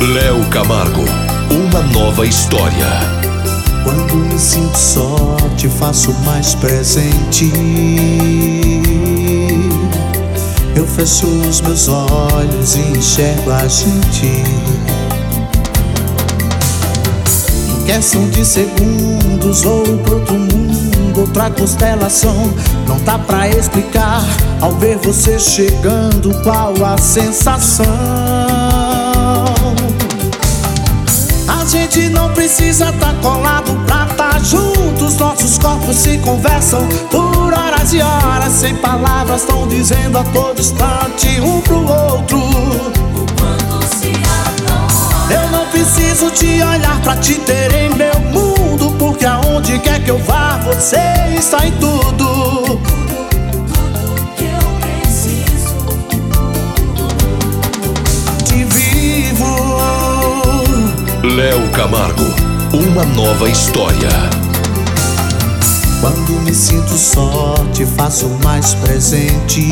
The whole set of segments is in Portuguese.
Léo Camargo, uma nova história. Quando me sinto só, te faço mais presente. Eu fecho os meus olhos e enxergo a gente. Em questão de segundos, ou pro outro mundo, outra constelação. Não dá pra explicar, ao ver você chegando, qual a sensação. A gente não precisa tá colado pra tá juntos. Nossos corpos se conversam por horas e horas. Sem palavras tão dizendo a todo instante um pro outro o quanto se adora. Eu não preciso te olhar pra te ter em meu mundo, porque aonde quer que eu vá, você está em tudo. Tudo que eu preciso. Te vivo. Léo Camargo, uma nova história. Quando me sinto só, te faço mais presente.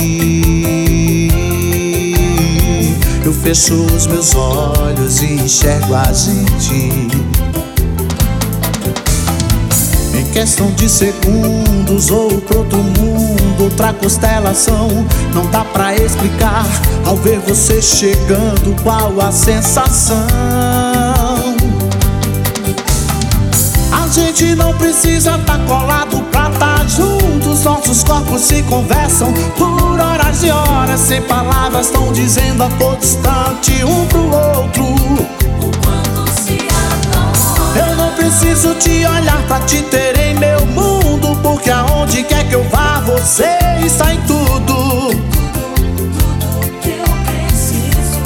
Eu fecho os meus olhos e enxergo a gente. Em questão de segundos, ou pro outro mundo, outra constelação. Não dá pra explicar, ao ver você chegando, qual a sensação. A gente não precisa tá colado pra tá juntos. Nossos corpos se conversam por horas e horas. Sem palavras tão dizendo a todo instante um pro outro O quanto se adora. Eu não preciso te olhar pra te ter em meu mundo, porque aonde quer que eu vá, você está em tudo. Tudo que eu preciso.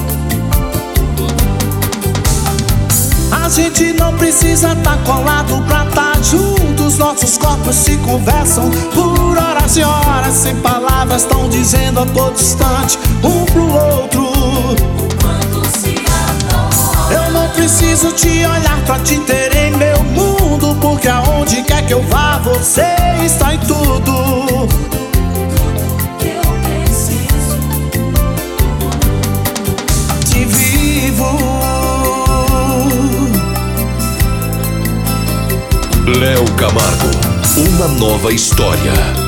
A gente não precisa tá colado pra tá juntos. Nossos corpos se conversam por horas e horas. Sem palavras tão dizendo a todo instante um pro outro O quanto se adora. Eu não preciso te olhar pra te ter em meu mundo, porque aonde quer que eu vá, você está em tudo. Tudo que eu preciso. Te vivo. Léo Camargo, uma nova história.